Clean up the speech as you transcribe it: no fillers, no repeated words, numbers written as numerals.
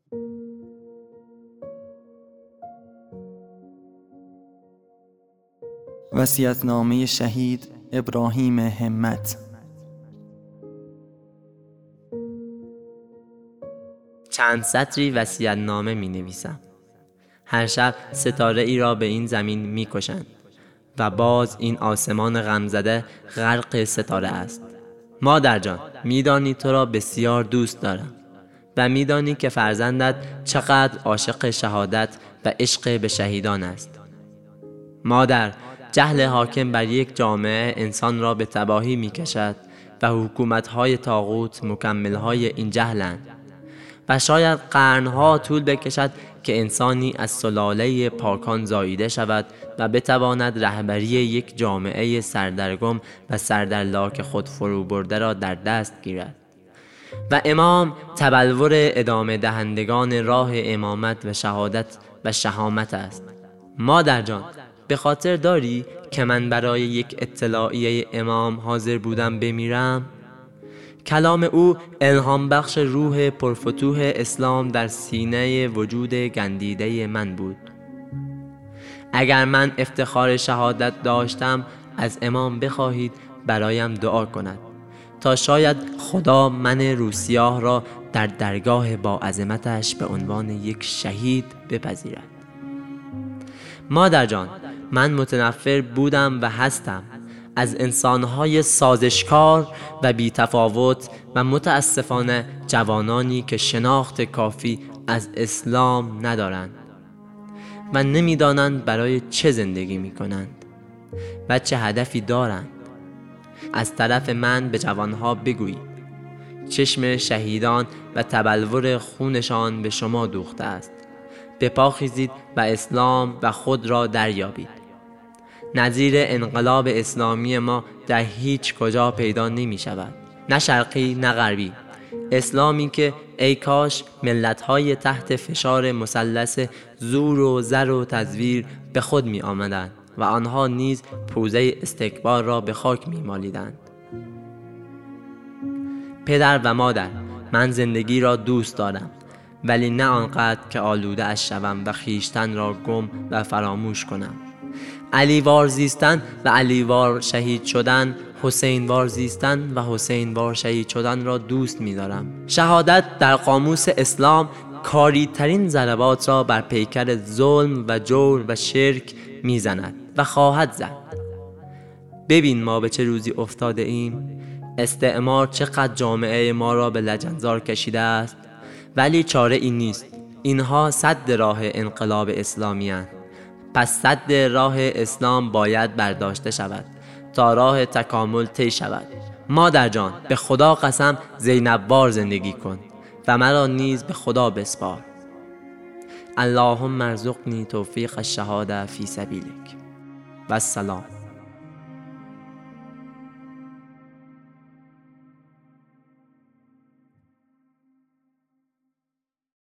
وصیت‌نامه شهید ابراهیم همت. چند سطری وصیت‌نامه می‌نویسم. هر شب ستاره ای را به این زمین می‌کشند و باز این آسمان غمزده غرق ستاره است. مادر جان، می‌دانی تو را بسیار دوست دارم و می‌دانی که فرزندت چقدر عاشق شهادت و عشق به شهیدان است. مادر، جهل حاکم بر یک جامعه انسان را به تباهی می‌کشد و حکومت‌های طاغوت مکمل‌های این جهلند و شاید قرنها طول بکشد که انسانی از سلاله پاکان زاییده شود و بتواند رهبری یک جامعه سردرگم و سردرلاک خود فرو برده را در دست گیرد. و امام تبلور ادامه دهندگان راه امامت و شهادت و شهامت است. مادر جان، به خاطر داری که من برای یک اطلاعیه امام حاضر بودم بمیرم؟ کلام او الهام بخش روح پرفتوح اسلام در سینه وجود گندیده من بود. اگر من افتخار شهادت داشتم، از امام بخواهید برایم دعا کند تا شاید خدا من روسیاه را در درگاه با عظمتش به عنوان یک شهید بپذیرد. مادر جان، من متنفر بودم و هستم از انسانهای سازشکار و بی‌تفاوت و متاسفانه جوانانی که شناخت کافی از اسلام ندارند و نمی‌دانند برای چه زندگی می‌کنند و چه هدفی دارند. از طرف من به جوانها بگویید چشم شهیدان و تبلور خونشان به شما دوخته است. به پا خیزید و اسلام و خود را دریابید. نظیر انقلاب اسلامی ما در هیچ کجا پیدا نمی شود، نه شرقی نه غربی. اسلامی که ای کاش ملت‌های تحت فشار مثلث زور و زر و تزویر به خود می آمدند و آنها نیز پوزه استکبار را به خاک می مالیدند. پدر و مادر، من زندگی را دوست دارم، ولی نه آنقدر که آلوده اش شوم و خیشتن را گم و فراموش کنم. علیوار زیستن و علیوار شهید شدن، حسینوار زیستن و حسینوار شهید شدن را دوست می دارم. شهادت در قاموس اسلام کاری ترین ضربات را بر پیکر ظلم و جور و شرک می زند و خواهد زد. ببین ما به چه روزی افتاده ایم. استعمار چقدر جامعه ما را به لجنزار کشیده است، ولی چاره این نیست. اینها سد راه انقلاب اسلامی اند. پس سد راه اسلام باید برداشته شود تا راه تکامل طی شود. مادر جان، به خدا قسم زینب وار زندگی کن و مرا نیز به خدا بسپار. اللهم ارزقنی توفیق الشهاده فی سبیلک. و السلام.